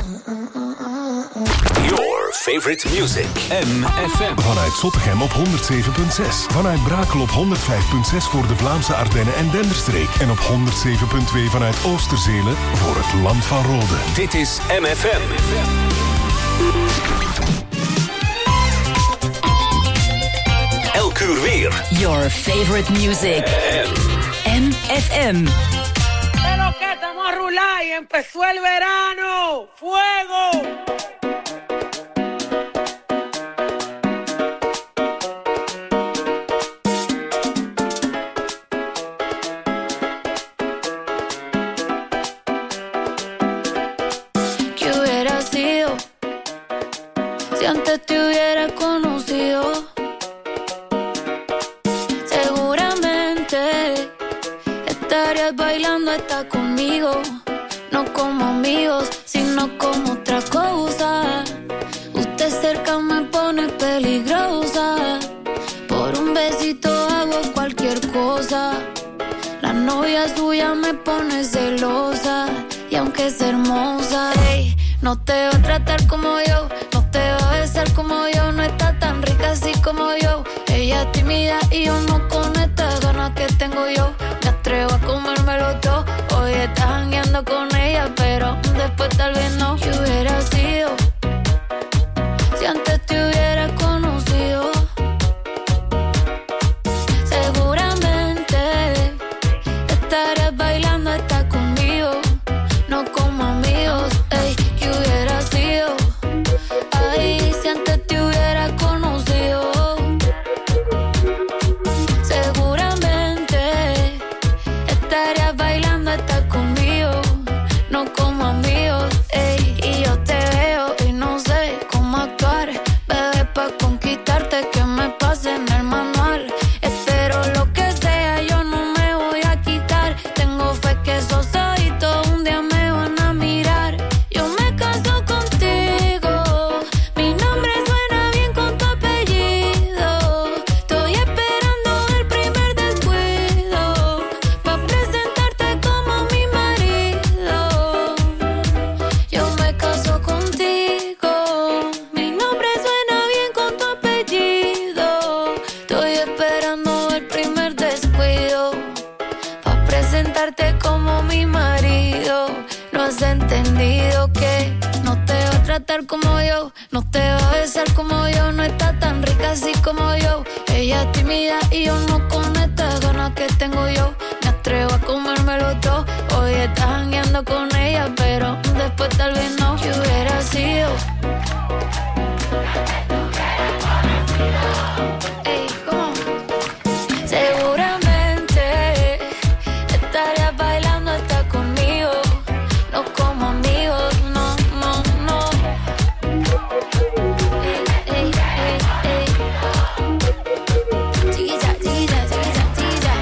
Your favorite music. MFM. Vanuit Zottegem op 107.6. Vanuit Brakel op 105.6 voor de Vlaamse Ardennen en Denderstreek. En op 107.2 vanuit Oosterzelen voor het Land van Rode. Dit is MFM. Elk uur weer. Your favorite music. MFM. Pero que estamos a rular y empezó el verano. ¡Fuego! ¿Qué hubiera sido si antes te hubiera conocido? Seguramente estarías bailando hasta conmigo, no como amigos, sino como otra cosa. Usted cerca me pone peligrosa, por un besito hago cualquier cosa. La novia suya me pone celosa, y aunque es hermosa, ey, no te va a tratar como yo, no te va a besar como yo, no está tan rica así como yo. Ella es tímida y yo no con estas ganas que tengo yo. Me atrevo a comérmelo todo. Hoy estás jangueando con ella, pero después tal vez no. ¿Qué hubiera sido si antes te hubiera conocido? Seguramente estarías bailando hasta conmigo, no como amigos. Ey, ¿qué hubiera sido? Ay, si antes te hubiera conocido. Seguramente estarías bailando hasta conmigo, no como amigos. Ey, y yo te veo y no sé cómo actuar, bebé, pa' conquistarte que me pase en el manual. Espero lo que sea, yo no me voy a quitar. Tengo fe que esos ojitos un día me van a mirar. Yo me caso contigo, mi nombre suena bien con tu apellido. Estoy esperando el primer descuido pa' presentarte como mi marido. Yo me caso contigo, mi nombre suena bien con tu apellido. Estoy esperando el primer descuido pa' presentarte como mi marido. No has entendido que no te va a tratar como yo, no te va a besar como yo, no está tan rica así como yo. Ella es tímida y yo no con estas ganas que tengo yo. Me atrevo a comérmelo todo. Hoy estás jangueando con ella, pero después tal vez no. ¿Qué hubiera sido? Ey, ¿cómo? Seguramente estarías bailando hasta conmigo, no como amigos, no, no, no. Ey, ey, ey, ey. Chiquilla, chiquilla, chiquilla, chiquilla.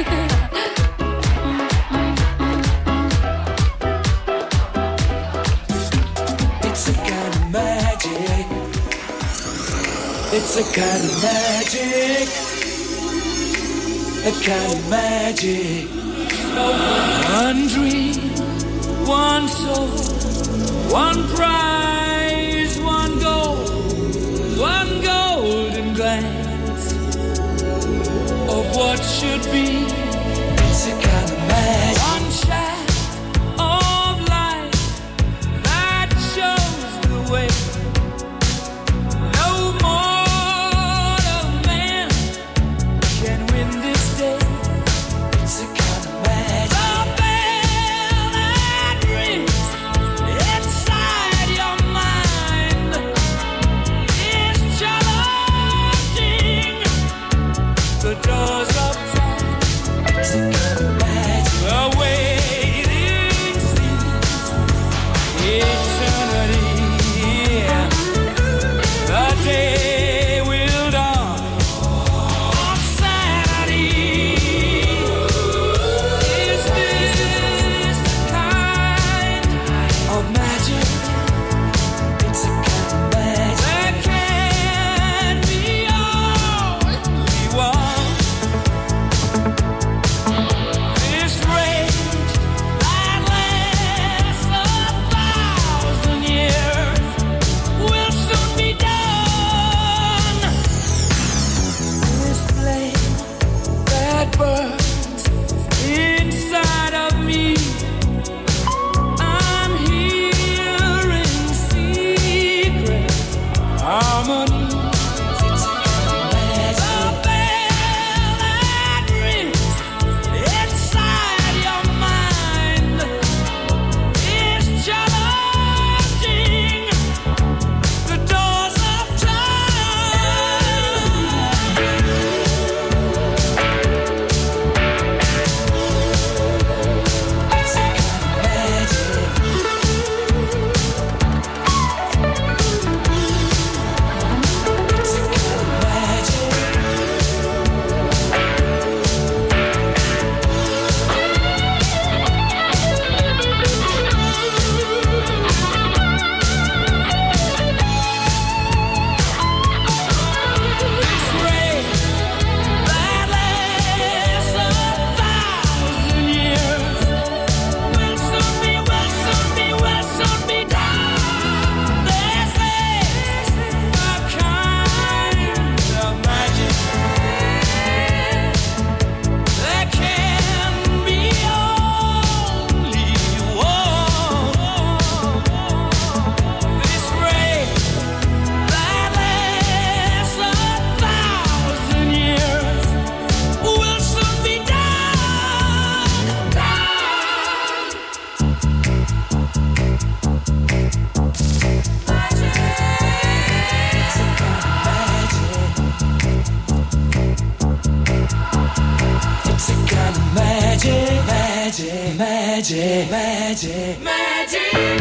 It's a kind of magic. It's a kind of magic. A kind of magic. One dream, one soul, one prize, one goal, one golden glance of what should be. It's a kind of magic. One shaft of light that shows the way. No mortal man can win this day. It's a kind of magic. The bell that rings inside Magic, magic, magic.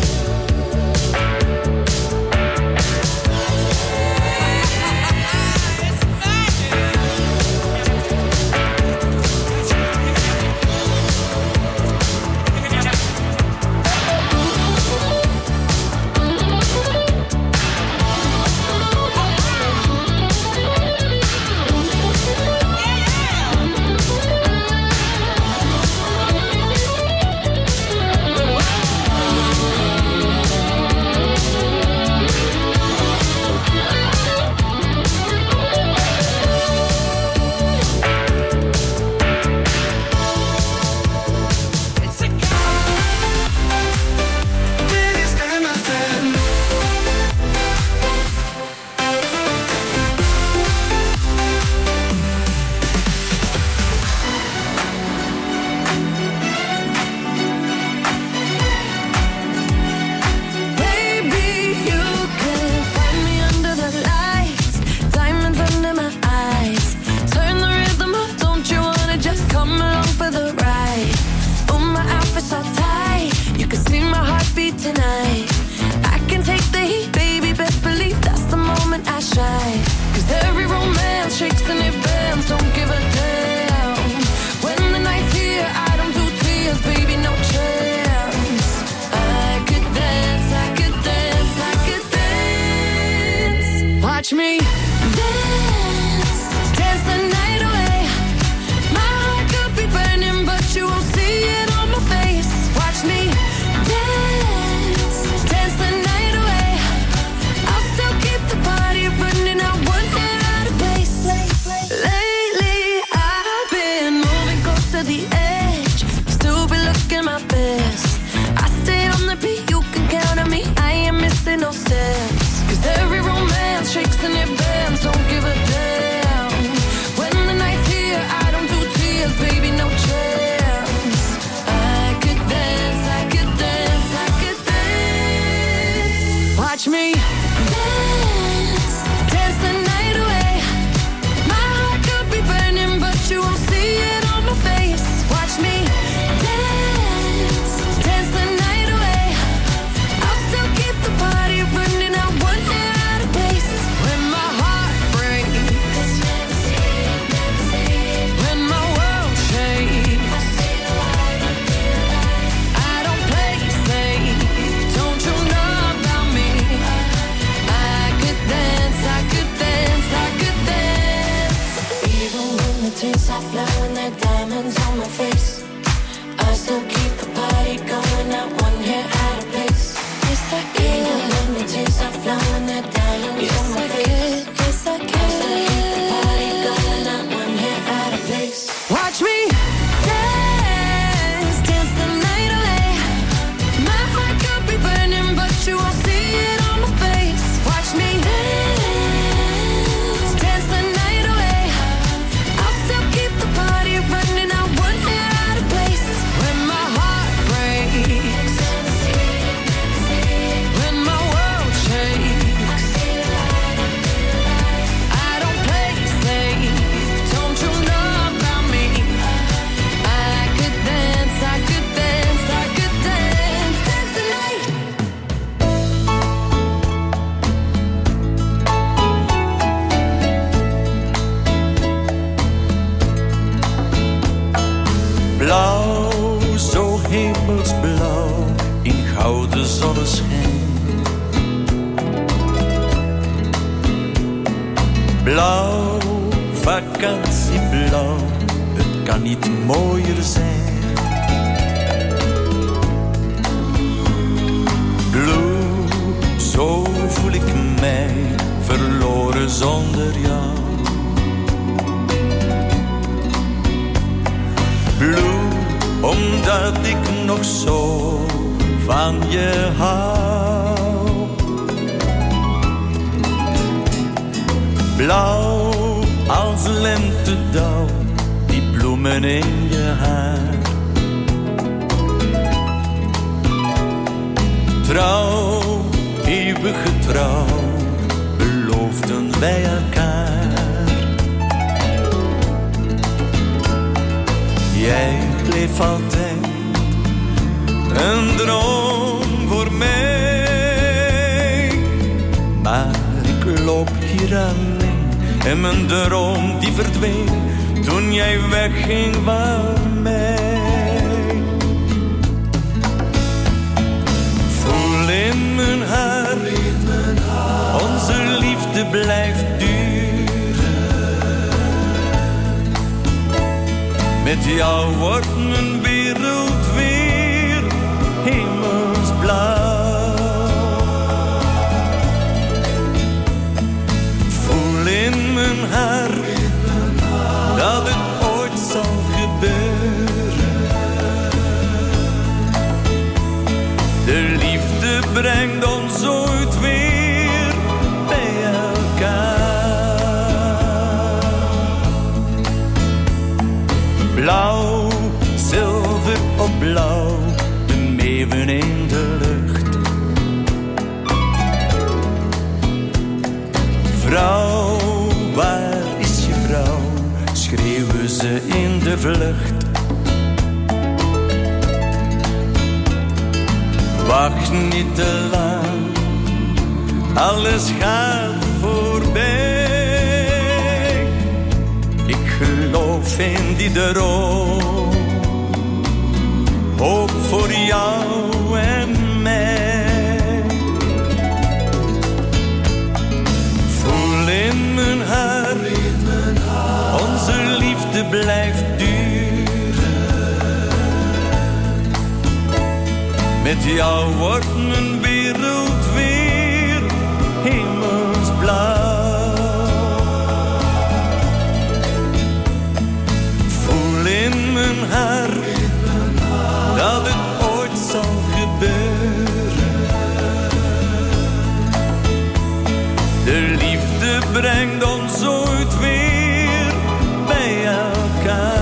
Watch me dance, dance the night away. My heart could be burning, but you won't see it on my face. Watch me dance, dance the night away. I'll still keep the party running, not one hair out of place. Lately I've been moving close to the edge, still be looking my best. I stay on the beat, you can count on me, I ain't missing no steps. Cause every romance shakes and it bends, don't give a damn. When the night's here, I don't do tears, baby, no chance. I could dance, I could dance, I could dance. Watch me dance, dance the night away. My heart could be burning, but you won't see it on my face. Watch me dance, dance the night away. I'll still keep the party running, I one hair out of place. When my heart breaks, when my world shakes, I don't play safe, don't you know about me? I could dance, I could dance, I could dance. Even when the tears are flowing, they're diamonds on my face, I still keep the party going, not one hair out of place. Yes, I can. Even when the tears are flowing, they're diamonds on my face. Yes, I can. I still keep the party going, not one hair out of place. Watch me dance, dance the night away. My heart could be burning, but you won't see it on my face. Watch me dance, dance the night away. I'll still keep the party running, not one hair out of place. When my heart breaks, when my world shakes, I don't play safe, don't you know about me? I could dance, I could dance, I could dance, dance the night. Blauw, zo hemelsblauw, in gouden zonneschijn. Blauw, vakantieblauw, het kan niet mooier zijn. Blue, zo voel ik mij, verloren zonder jou. Blue, omdat ik nog zo van je hou. Blauw als lentedauw, die bloemen in je haar. Trouw, eeuwige trouw, beloofden wij elkaar. Jij bleef altijd een droom voor mij. Maar ik loop hier alleen en mijn droom die verdween toen jij wegging van mij. Voel in mijn hart, onze liefde blijft duren. Met jou wordt mijn wereld weer hemelsblauw. Voel in mijn hart dat het ooit zal gebeuren. De liefde brengt ons ooit weer bij elkaar. Blauw, zilver op blauw, de meeuwen in de lucht. Vrouw, waar is je vrouw? Schreeuwen ze in de vlucht. Wacht niet te lang, alles gaat voorbij. Ik geloof in die droom, hoop voor jou en mij. Voel in mijn hart, onze liefde blijft duren. Met jou wordt mijn wereld weer hemelsblauw. Voel in mijn hart dat het ooit zal gebeuren. De liefde brengt ons ooit weer bij elkaar.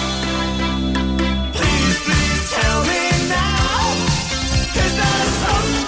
Please tell me now, is there something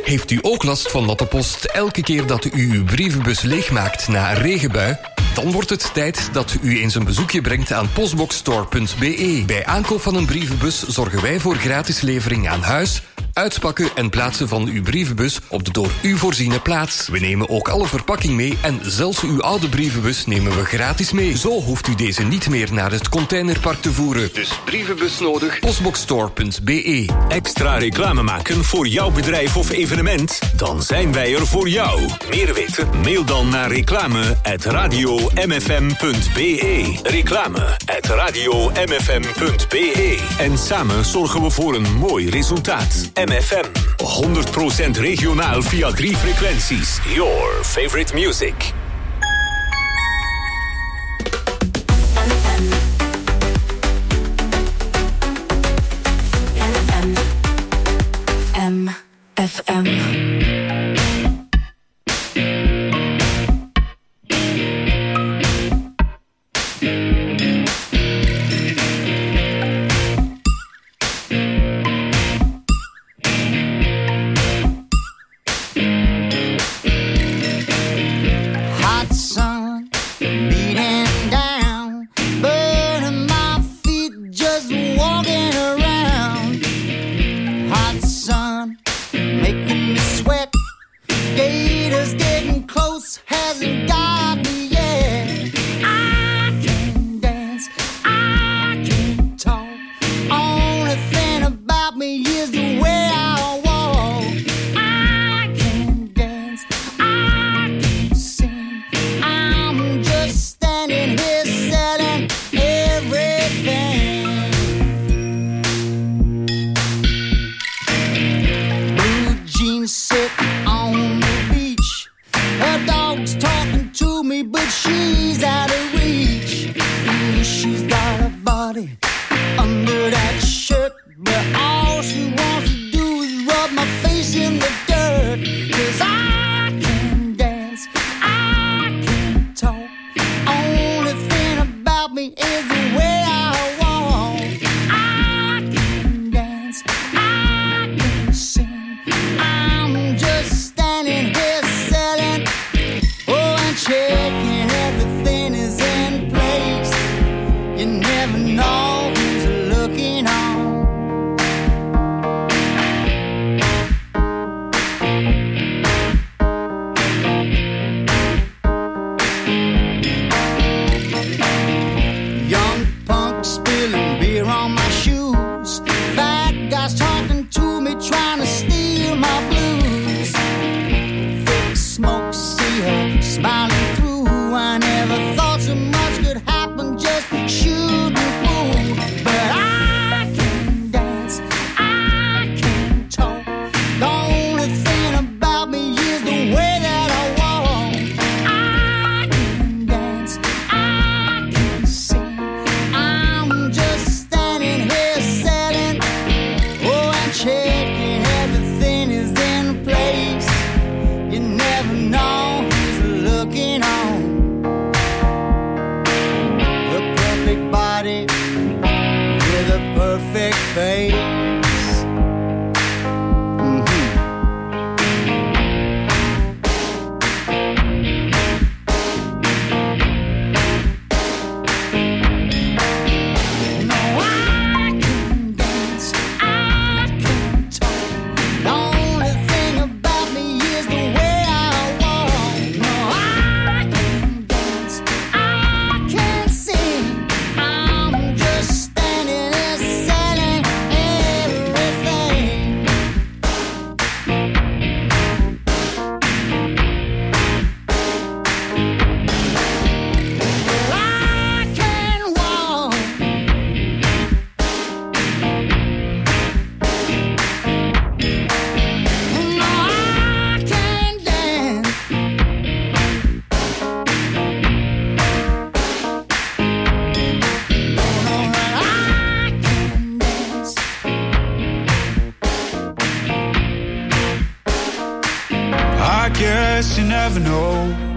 Heeft u ook last van natte post elke keer dat u uw brievenbus leegmaakt na een regenbui? Dan wordt het tijd dat u eens een bezoekje brengt aan postboxstore.be. Bij aankoop van een brievenbus zorgen wij voor gratis levering aan huis, uitpakken en plaatsen van uw brievenbus op de door u voorziene plaats. We nemen ook alle verpakking mee en zelfs uw oude brievenbus nemen we gratis mee. Zo hoeft u deze niet meer naar het containerpark te voeren. Dus brievenbus nodig, postboxstore.be. Extra reclame maken voor jouw bedrijf of evenement? Dan zijn wij er voor jou. Meer weten? Mail dan naar reclame@radiomfm.be. Reclame@radiomfm.be. En samen zorgen we voor een mooi resultaat. MFM. 100% regionaal via 3 frequenties. Your favorite music. MFM. guess you never know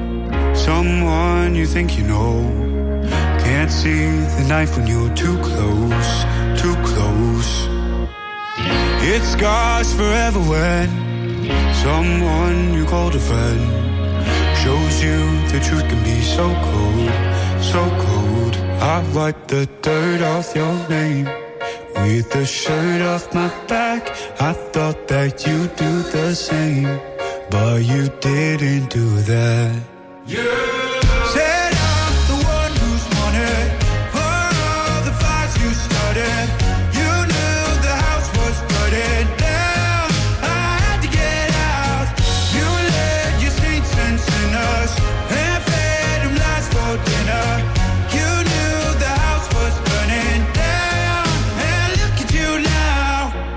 someone you think you know. Can't see the knife when you're too close, too close. It scars forever when Someone you called a friend shows you the truth can be so cold, so cold. I wiped the dirt off your name with the shirt off my back. I thought that you'd do the same, but you didn't do that. Said I'm the one who's wanted for all the fights you started. You knew the house was burning down. I had to get out. You led your saints and sinners and fed them lies for dinner. You knew the house was burning down, and look at you now.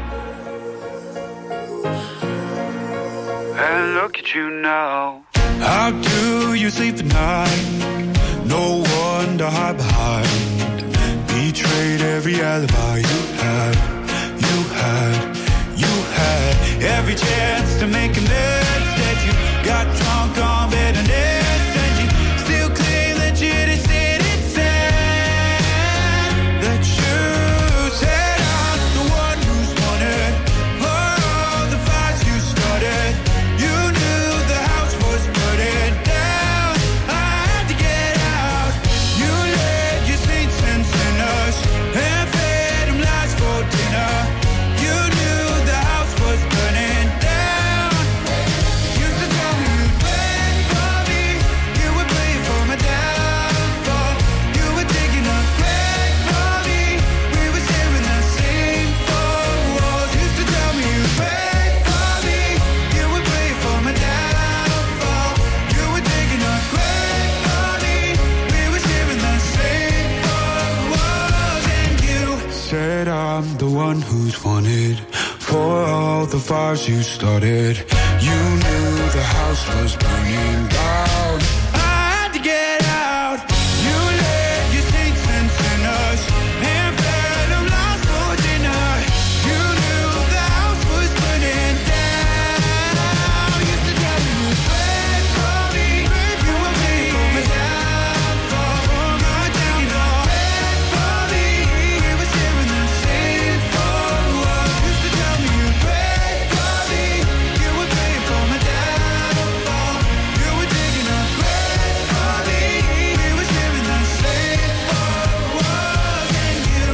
And look at you now. How do you sleep at night? No one to hide behind. Betrayed every alibi you had. You had, you had every chance to make amends. That you got drunk on bitterness, and you still claim that you didn't say that you said I'm the one who's wanted for all the fights you started. You knew the house was burning down. I had to get out. You led your saints and sinners and fed them lies for dinner. You knew the house was burning down. Used to tell me you'd pray for me. You would pray for my downfall. You were digging a grave for me. We were sharing the same four walls. Used to tell me you'd pray for me. You would pray for my downfall. You were digging a grave for me. We were sharing the same four walls. And you said I'm the one who's wanted for all the fires you started. You knew the house was burning down. I had to get out. You led your saints and sinners and fed them lies for dinner. You knew the house was burning down. Used to tell me you'd pray for me. You would pray for my downfall. For my downfall. Pray for me. We were sharing the same four walls. Used to tell me you'd pray for me. You would pray for my downfall. You were digging a grave for me. We were sharing the same four walls. And you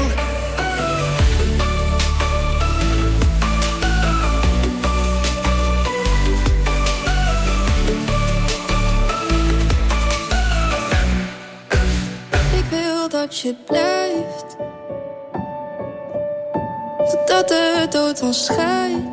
Ik wil dat je blijft, totdat de dood ons scheidt.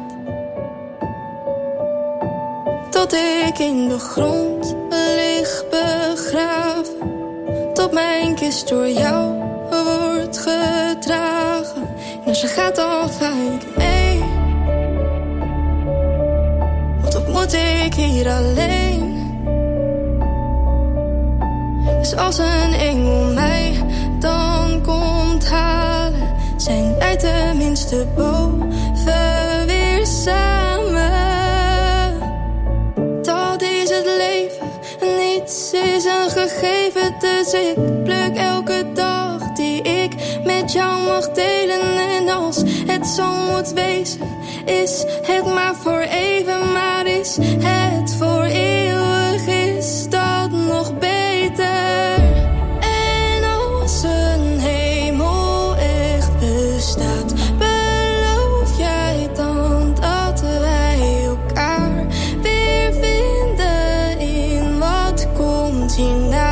Tot ik in de grond lig begraven, tot mijn kist door jou wordt gedragen. En als je gaat dan ga ik mee, want wat moet ik hier alleen? Dus als een engel mij dan komt halen, zijn wij tenminste boven weer samen. Dat is het leven, niets is een gegeven. Dus ik pluk elke dag die ik met jou mag delen. En als het zo moet wezen, is het maar voor even. Maar is het voor eeuwig, is dat nog beter. En als een hemel echt bestaat, beloof jij dan dat wij elkaar weer vinden in wat komt hierna?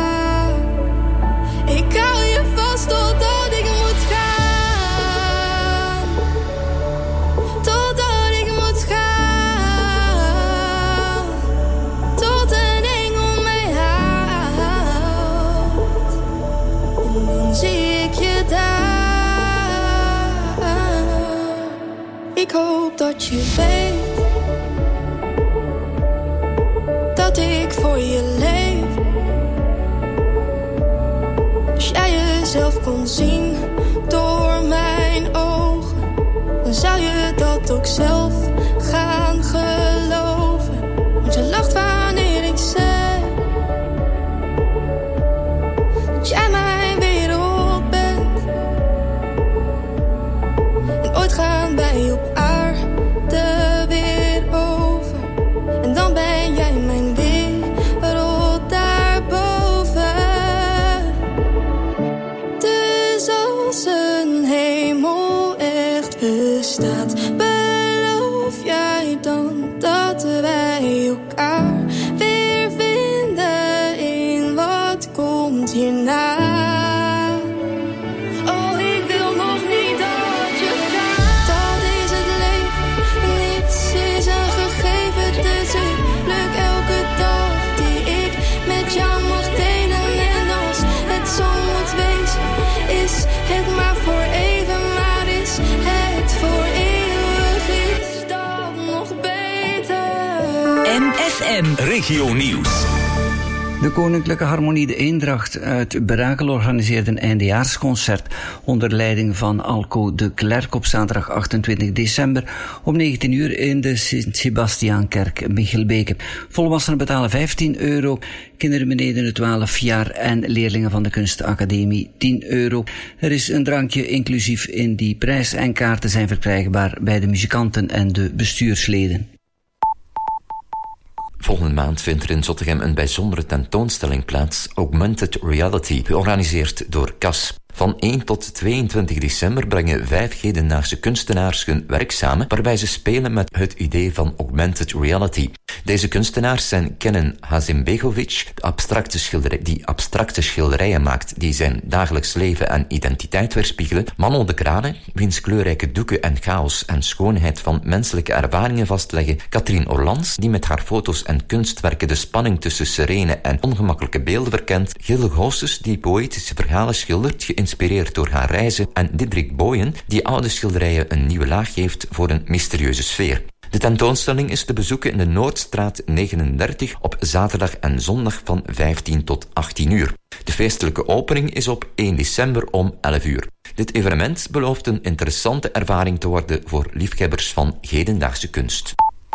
Ik hou je vast totdat ik moet gaan, totdat ik moet gaan, tot een engel mij haalt. En dan zie ik je daar. Ik hoop dat je weet dat ik voor je leef. Als jij jezelf kon zien door mijn ogen, dan zou je dat ook zelf gaan geloven. Want je lacht wanneer ik zeg dat jij mijn wereld bent. En ooit gaan wij op aarde weer over. bestaat. Beloof jij dan dat wij elkaar weer vinden in wat komt hierna? Oh, ik wil nog niet dat je gaat. Dat is het leven, niets is een gegeven. Dus ik pluk elke dag die ik met jou mag delen. En als het zo moet wezen, is het maar voor even. Maar is het voor eeuwig, is dat nog beter? MFM Regio Nieuws. De Koninklijke Harmonie de Eendracht uit Brakel organiseert een eindejaarsconcert onder leiding van Alco de Klerk op zaterdag 28 december om 19 uur in de Sint-Sebastiaankerk Michelbeke. Volwassenen betalen €15, kinderen beneden de 12 jaar en leerlingen van de Kunstacademie €10. Er is een drankje inclusief in die prijs en kaarten zijn verkrijgbaar bij de muzikanten en de bestuursleden. Volgende maand vindt er in Zottegem een bijzondere tentoonstelling plaats, Augmented Reality, georganiseerd door CAS. Van 1 tot 22 december brengen 5 hedendaagse kunstenaars hun werk samen, waarbij ze spelen met het idee van augmented reality. Deze kunstenaars zijn Kenan Hazimbegovic, die abstracte schilderijen maakt die zijn dagelijks leven en identiteit weerspiegelen, Manon de Krane, wiens kleurrijke doeken en chaos en schoonheid van menselijke ervaringen vastleggen, Katrien Orlans, die met haar foto's en kunstwerken de spanning tussen serene en ongemakkelijke beelden verkent, Gilde Goossens, die poëtische verhalen schildert, geïnspireerd door haar reizen, en Diederik Boyen, die oude schilderijen een nieuwe laag geeft voor een mysterieuze sfeer. De tentoonstelling is te bezoeken in de Noordstraat 39 op zaterdag en zondag van 15 tot 18 uur. De feestelijke opening is op 1 december om 11 uur. Dit evenement belooft een interessante ervaring te worden voor liefhebbers van hedendaagse kunst.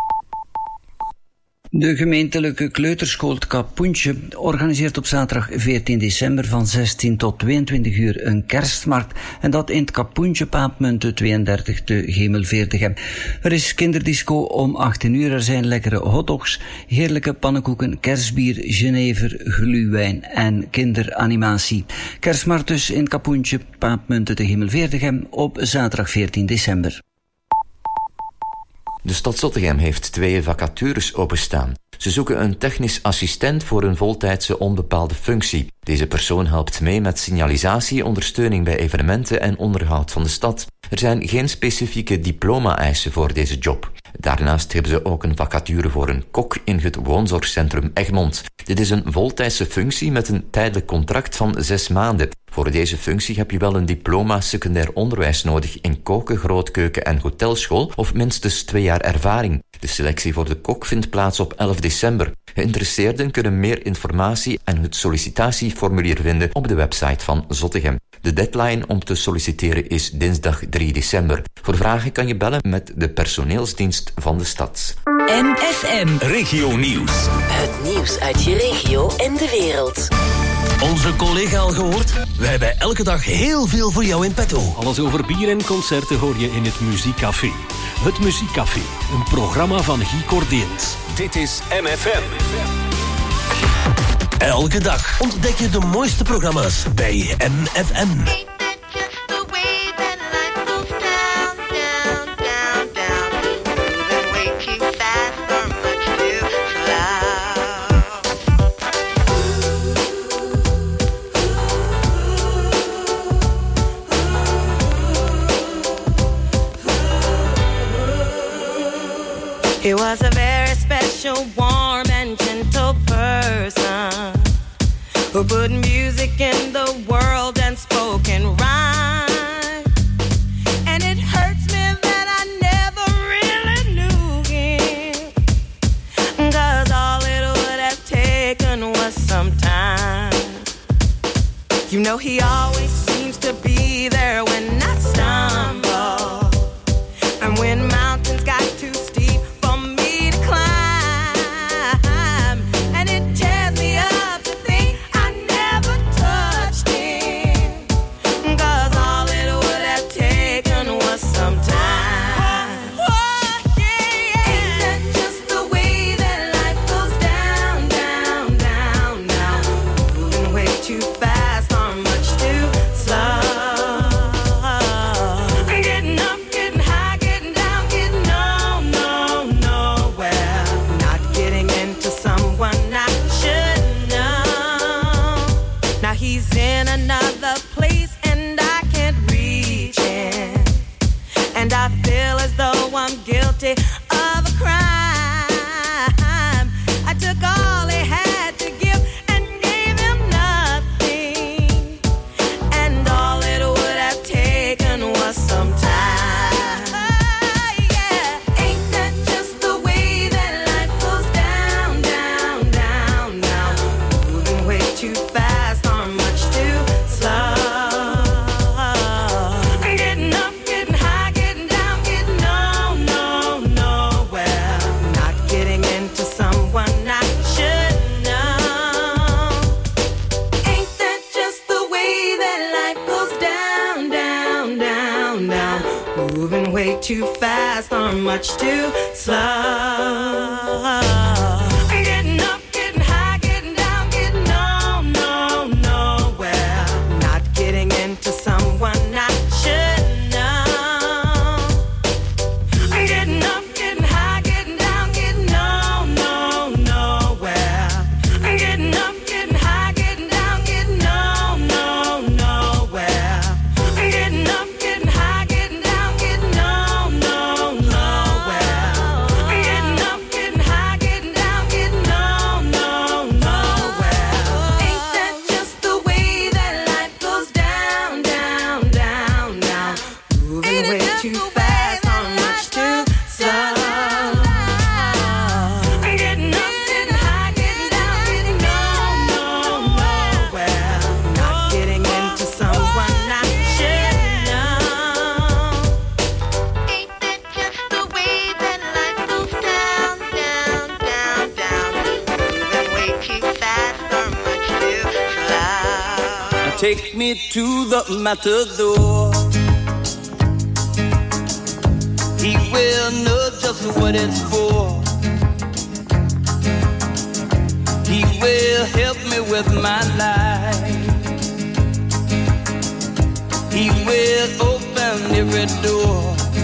De gemeentelijke kleuterschool Kapoentje organiseert op zaterdag 14 december van 16 tot 22 uur een kerstmarkt. En dat in het Kapoentje Paapmunten 32 te Gemelveertigem. Er is kinderdisco om 18 uur. Er zijn lekkere hotdogs, heerlijke pannenkoeken, kerstbier, Genever, gluwijn en kinderanimatie. Kerstmarkt dus in Kapoentje Paapmunten te Gemelveertigem op zaterdag 14 december. De stad Zottegem heeft 2 vacatures openstaan. Ze zoeken een technisch assistent voor een voltijdse onbepaalde functie. Deze persoon helpt mee met signalisatie, ondersteuning bij evenementen en onderhoud van de stad. Er zijn geen specifieke diploma-eisen voor deze job. Daarnaast hebben ze ook een vacature voor een kok in het woonzorgcentrum Egmond. Dit is een voltijdse functie met een tijdelijk contract van 6 maanden. Voor deze functie heb je wel een diploma secundair onderwijs nodig in koken, grootkeuken en hotelschool of minstens 2 jaar ervaring. De selectie voor de kok vindt plaats op 11 december. Geïnteresseerden kunnen meer informatie en het sollicitatieformulier vinden op de website van Zottegem. De deadline om te solliciteren is dinsdag 3 december. Voor vragen kan je bellen met de personeelsdienst van de stad. MFM Regio Nieuws. Het nieuws uit je regio en de wereld. Onze collega al gehoord? Wij hebben elke dag heel veel voor jou in petto. Alles over bier en concerten hoor je in het Muziekcafé. Het Muziekcafé, een programma van Guy Cordeens. Dit is MFM. Elke dag ontdek je de mooiste programma's bij MFM. He was a very special, warm and gentle person who put music in the world and spoke in rhyme. And it hurts me that I never really knew him, 'cause all it would have taken was some time. You know he always seems to be there when I stumble, and when mountains got too steep for me to climb, and it tears me up to think I never told moving way too fast or much too slow. Getting up, getting high, getting down, getting on, no, nowhere. Not getting into someone I should know. Getting up, getting high, getting down, getting on, no, nowhere. Getting up, getting high, getting down, getting on, no, nowhere. Getting up, getting high, getting down, getting on, no, nowhere. Getting up, getting high, getting down, getting on, no, nowhere. Ain't that just the way that life goes down, down, down, down? Moving way too fast or much too slow. Getting up, getting high, getting down, getting on, no, nowhere. Not getting into someone I should know. Ain't that just the way that life goes down, down, down, down? Moving way too fast or much too slow. Take me to the matador. He will know just what it's for. He will help me with my life. He will open every door.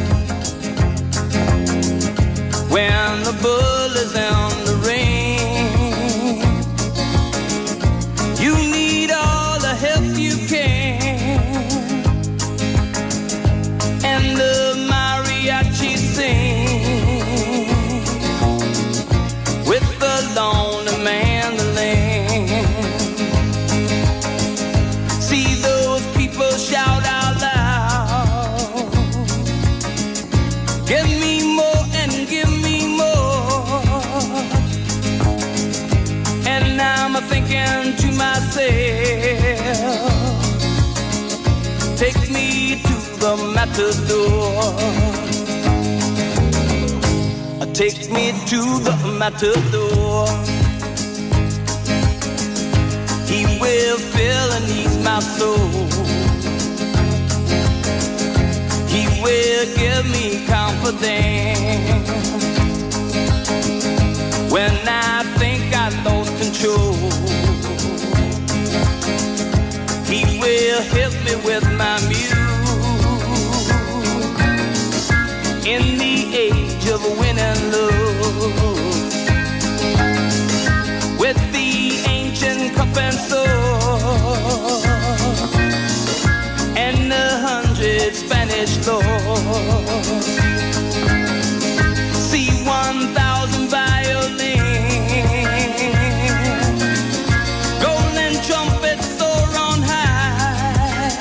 When the bull is in the rain, you need all the help you can. And the mariachi sing with the lonely mandolin. See those people shout out loud, give me more and give me more. And I'm thinking to myself, take me to the matador. Take me to the matador. He will fill and ease my soul. He will give me confidence when I think I lost control. He will help me with my muse in the age of winning love, with the ancient cup and sword and 100 Spanish lords. See 1,000 violins, golden trumpets soar on high,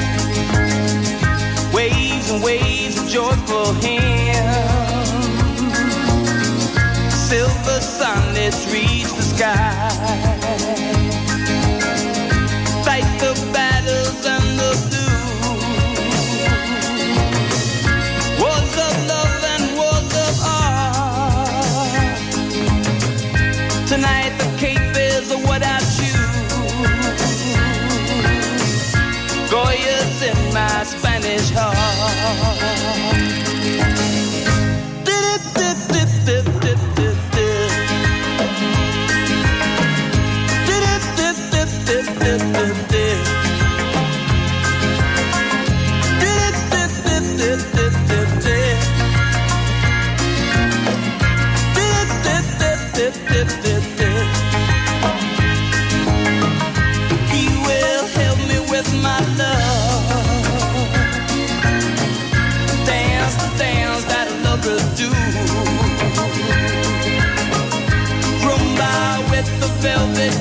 waves and waves of joyful hymns, silver sunlets reach the sky, fight the battles and the blues, wars of love and wars of art. Tonight the cape is what I choose, Goya's in my Spanish heart. He will help me with my love, dance the dance that lovers do, rumba with the velvet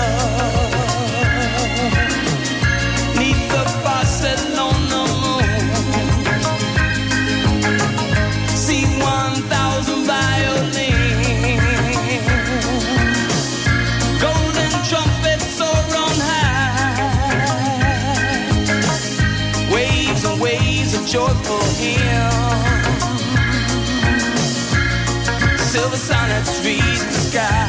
glove, neath the Barcelona moon, see 1,000 violins, golden trumpets soar on high, waves and waves of joyful hymns, silver sonnets reach the sky.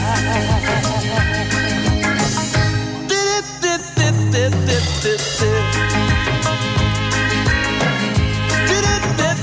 Dip, dip, dip, dip, dip.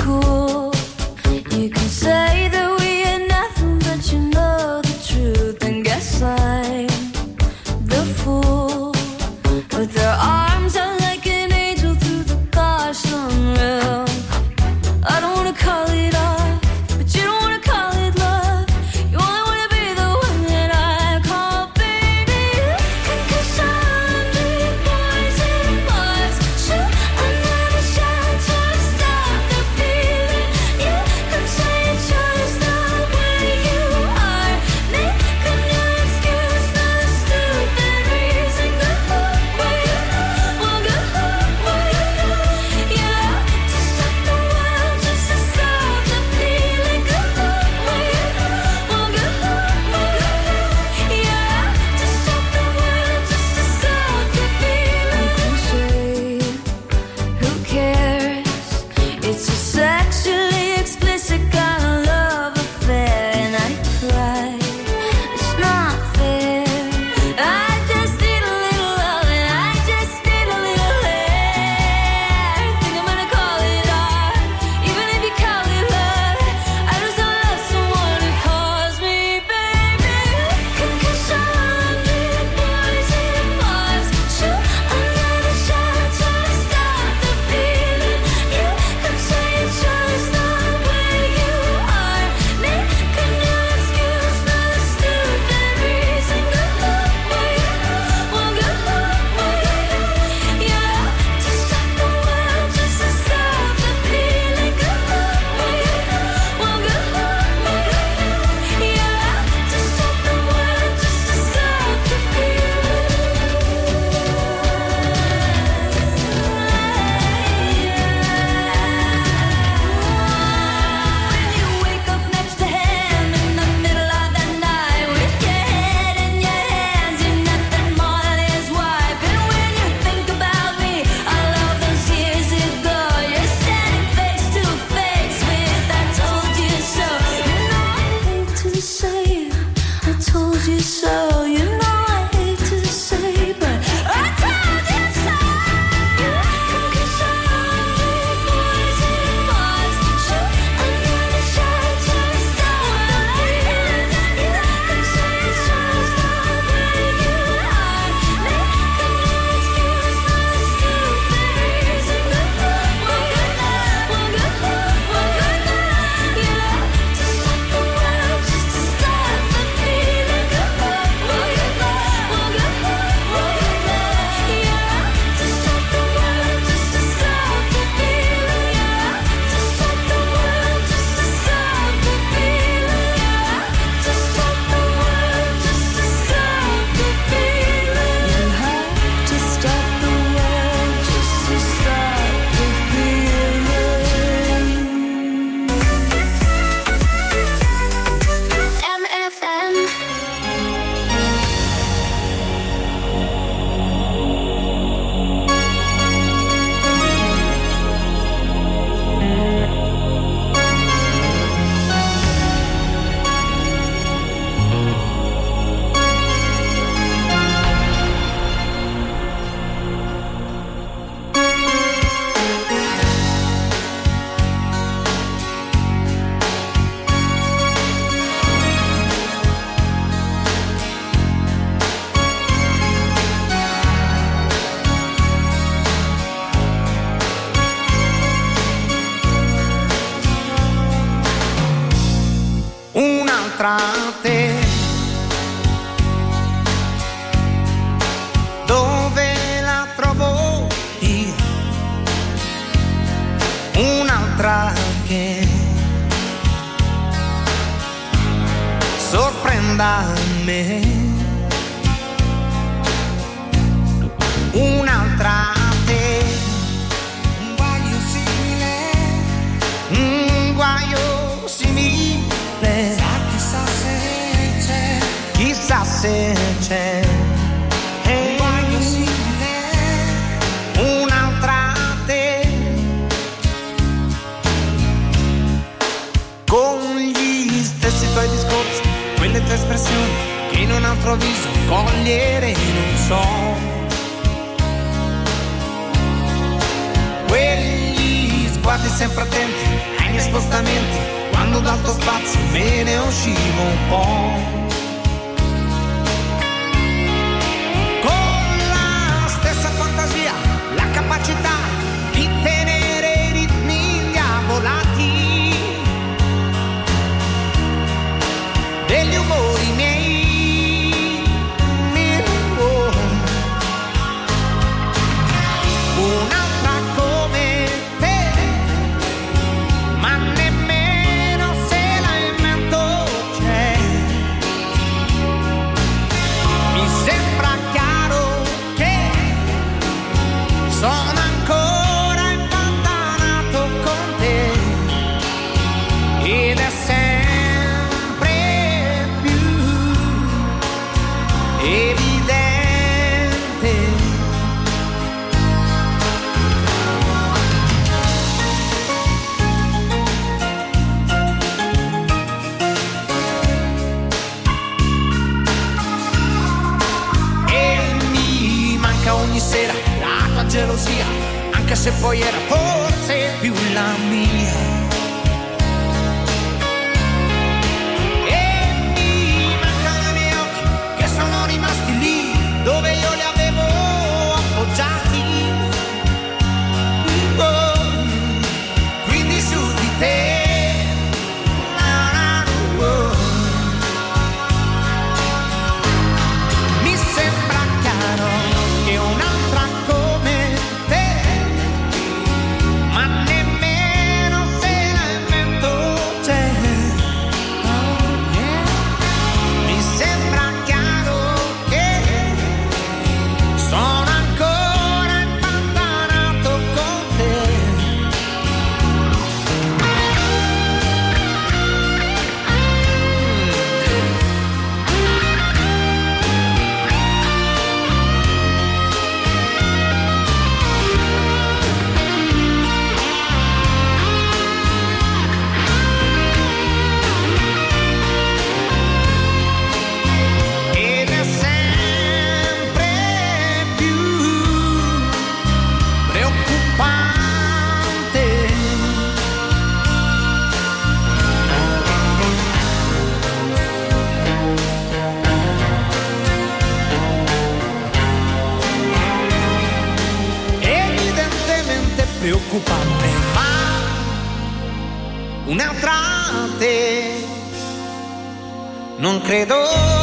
cool. You can say that we are nothing, but you know the truth. And guess I'm the fool. With their arms out like an angel through the car sunroof. I don't wanna call it off, but you don't wanna call it love. You only wanna be the one that I call baby. Can kiss 100 boys in Mars. Shoot another shot to stop the feeling. You can say it's just the way you are. Make a new excuse, not a stupid reason. Good luck where you go, well good luck where you go. Yeah, to stop the world just to stop the feeling. Good luck where you go, well good luck where you go. Yeah, to stop the world just to stop the feeling. Who cares? It's a sexually explicit kind of love affair, and I cry. It's not fair. I just need a little love, and I just need a little hair. Think I'm gonna call it art, even if you call it love. I just don't love someone who calls me baby. Can kiss 100 boys in Mars. Shoot another shot to stop the feeling. You can say it's just the way you are. Make a new excuse, not a stupid reason. Good luck where you go, well good luck where you go. Yeah, to stop the world just to stop the feeling. Good luck where you go, well good luck where you go. Yeah, to stop the world just to stop the feeling. When you wake up next to him in the middle of the night with your head in your hands, you're nothing more than his wife. And when you think about me, all of those years ago, you're standing face to face with I told you so. You know I hate to say I told you so. You know I hate to say, but I told you so. You can kiss 100 boys in Mars. Shoot another shot to stop the feeling. You can say it's just the way you are. Make a new excuse, not a stupid reason. Good luck, well good luck, well good luck, well good luck. Yeah, to stop the world just to stop the feeling. Good luck, well good luck, well good luck, well good luck. Yeah, to stop the world just to stop the feeling. Yeah, to stop the world just to stop the feeling. Yeah, to stop the world just to stop the feeling. You have to stop the world just to stop the feeling. MFM. Un'altra te, dove la trovo io? Un'altra che sorprenda me. Un'altra te, un guaio simile, un guaio simile. Chissà se c'è, chissà se c'è. Un guaio simile, un'altra te, con gli stessi tuoi discorsi, quelle tue espressioni che in un altro viso cogliere non so. Quegli sguardi sempre attenti miei spostamenti, quando d'alto spazio me ne uscivo un po'. La capacità di tenere i ritmi indiavolati degli umori miei. Un'altra come te, ma nemmeno se la invento c'è. Mi sembra chiaro che sono ancora impantanato con te ed è sempre più evidente. E mi manca ogni sera la tua gelosia, anche se poi era forse più la mia. E mi mancano i miei occhi che sono rimasti lì dove io li avevo appoggiati. Oh, quindi su di te. Mi sembra chiaro che un'altra come te, ma nemmeno se la invento c'è. Mi sembra chiaro che sono ancora impantanato con te. Ed è sempre più preoccupante. Evidentemente preoccupante, ma un'altra te non credo.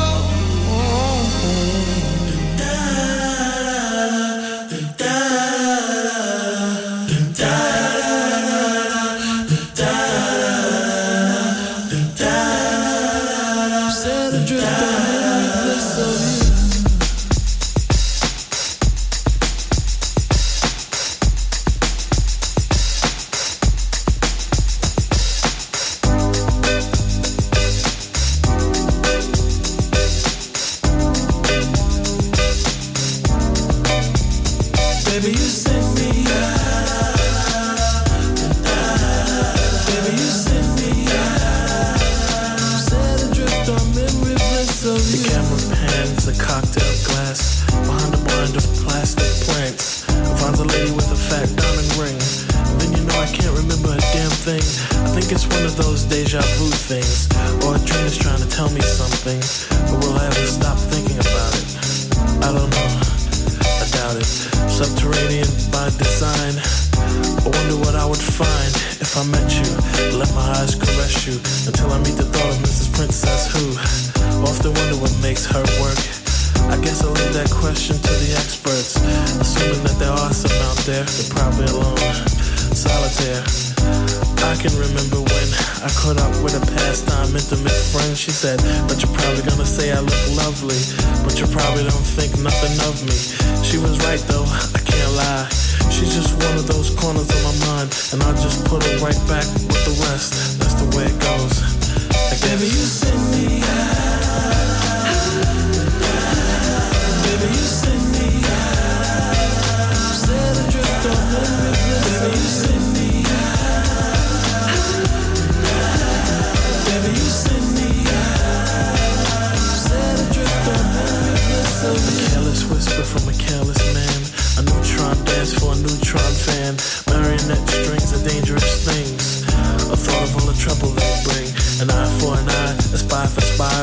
Baby, you send me baby, you send me set adrift on memory bliss of you. The camera pans a cocktail glass behind a blind of plastic plants. Finds a lady with a fat diamond ring. Then you know I can't remember a damn thing. I think it's one of those deja vu things, or a dream is trying to tell me something, but will I ever stop thinking about it? I don't know. I doubt it. Subterranean by design. I wonder what I would find if I met you. Let my eyes caress you until I meet the thought of Mrs. Princess who often wonder what makes her work. I guess I'll leave that question to the experts, assuming that there are some out there. They're probably alone, solitaire. I can remember when I caught up with a pastime intimate friend. She said, but you're probably gonna say I look lovely, but you probably don't think nothing of me. She was right though, I can't lie. She's just one of those corners of my mind, and I'll just put her right back with the rest. That's the way it goes, I guess. Baby, you send me baby, you send me set adrift on memory bliss. Baby, you send me baby, you send me set adrift on memory bliss. A careless whisper from a careless man, a neutron dance for a neutron fan. Marionette strings are dangerous things.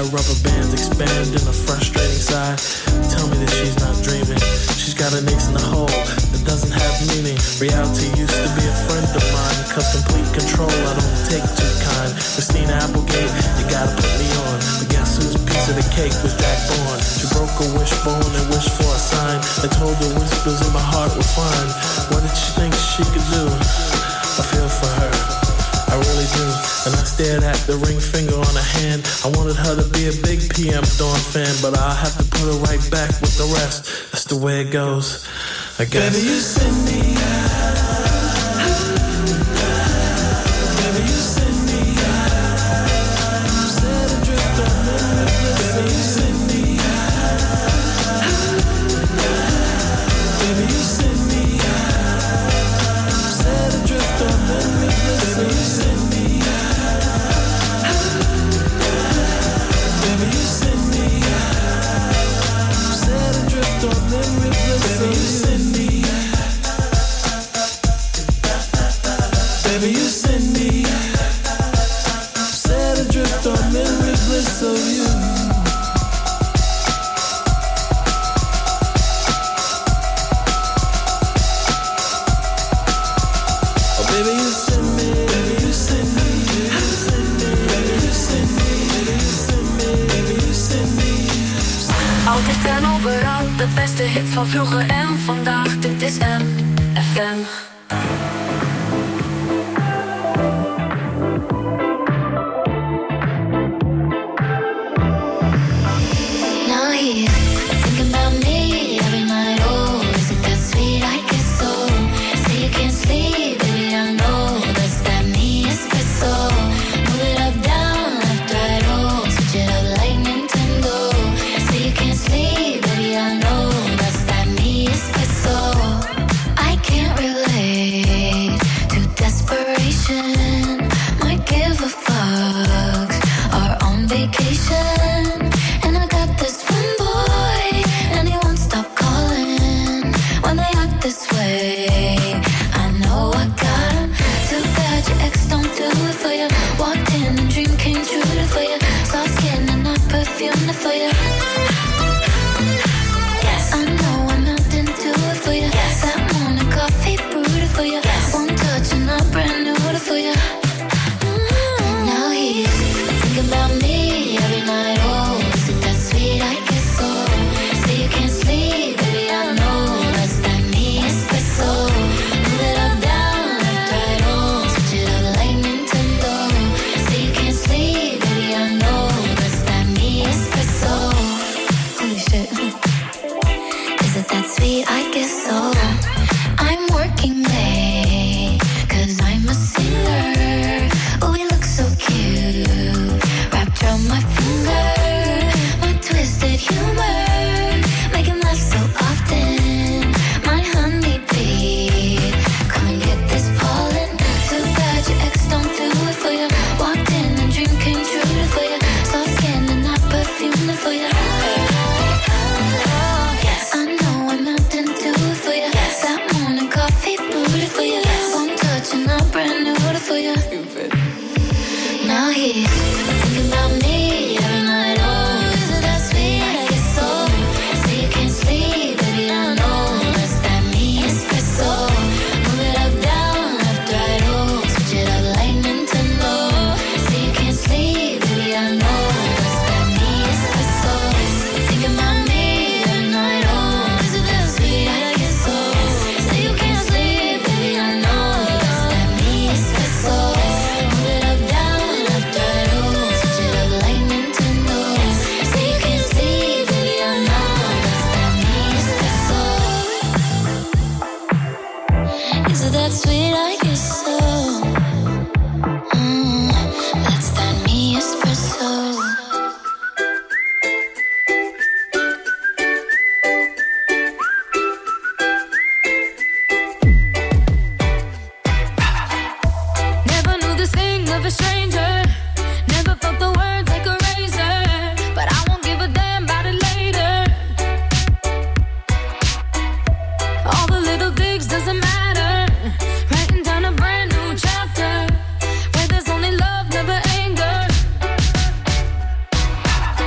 rubber bands expand in a frustrating sigh. Tell me that she's not dreaming. She's got an ace in the hole that doesn't have meaning. Reality used to be a friend of mine, cause complete control I don't take too kind. Christina Applegate, you gotta put me on. But guess whose piece of the cake was Jack Bourne? She broke a wishbone and wished for a sign. I told her whispers in my heart were fine. What did she think she could do? I feel for her, I really do. And I stared at the ring finger on her hand. I wanted her to be a big PM Dawn fan, but I'll have to put her right back with the rest. That's the way it goes, I guess. Baby, you send me out. Baby, you send me out. I'm set adrift on memory. Baby, you send me out. Baby, you send me out. I'm set adrift on memory. Baby, you send me out. Baby, you send me out. I'm set adrift on memory. Baby, you send me out. Baby, you send me out. I'm set adrift on memory bliss of you. Oh, baby, you send me. Baby, you send me. You send me. Baby, you send me. Baby, you send me. Baby, you send me. Altijd en overal, de beste hits van vroeger en vandaag. Dit is MFM. Now he's thinking about me every night. Oh, isn't that sweet? I guess so. Say you can't sleep, baby, I know that's that me espresso. Move it up, down, left, right, oh, switch it up like Nintendo. Say you can't sleep, baby, I know that's that me espresso. I can't relate to desperation. Might give a fuck. Are on vacation. And I got this one boy, and he won't stop calling. When they act this way, I know I got him. Too bad your ex don't do it for you. Walked in and dream came true for you. Soft skin and not perfume for you. Yes, I know I'm not into it for you. Yes, that morning coffee brewed for you. Yes, one touch and I'm brand new for you. Now he's thinking about me every night. Oh, is it that sweet? I guess so. Say you can't sleep, baby, I know that's that me espresso. Move it up, down, left, right, oh, switch it up like Nintendo. Say you can't sleep, baby, I know that's that me espresso. Holy shit. Is it that sweet? I guess so. I'm working late, cause I'm a singer. Oh, we look so cute, wrapped around my finger. My twisted humor, make him laugh so often. My honeybee, come and get this pollen. Too bad your ex don't do it for you. Walked in and dream came true for you. Soft skin and not perfume for you. Yes, I know I'm not into it for you. That morning coffee brewed for you. One touch and I'm brand new for you. Now he's thinking about me every night. Oh, is it that sweet? I guess so. Say you can't sleep, baby, I know that's that me espresso. Move it up, down, left, right, oh, switch it up like Nintendo. Say you can't sleep, baby, I know that's that me espresso. Thinking about me every night. Oh, is it that sweet? I guess so. Say you can't sleep, baby, I know that's that me espresso. Move it up, down, left, right, oh, switch it up like Nintendo. Say you can't sleep, baby, I know that's that me espresso. Is it that sweet? I guess so. That's that me espresso. Never knew the sting of a stranger. Never felt the words like a razor. But I won't give a damn about it later. All the little digs doesn't matter. Writing down a brand new chapter where there's only love, never anger.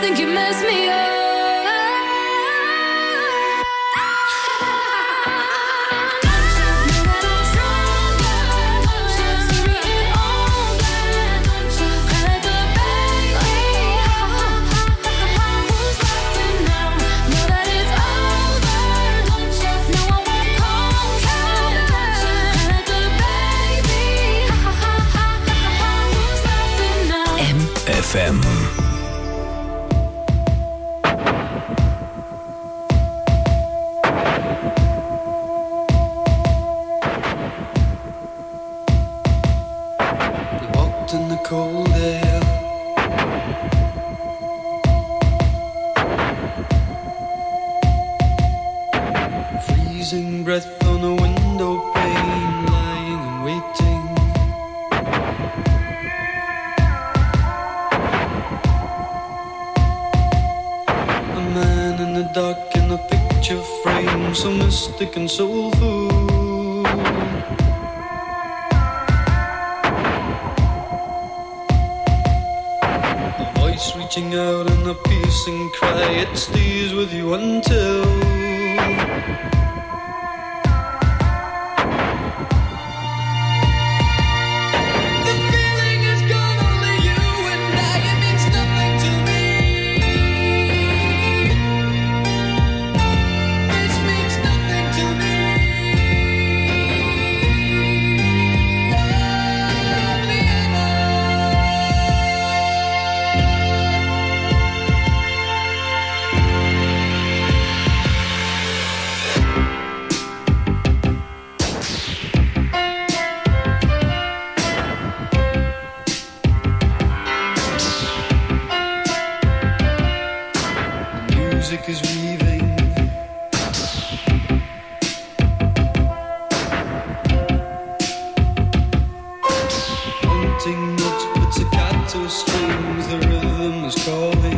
think you mess me up. FM. We walked in the cold air, freezing breath on a window pane, lying and waiting. Dark in a picture frame, so mystic and soulful. A voice reaching out in a piercing cry, it stays with you until is weaving, haunting notes, pizzicato strings, the rhythm is calling.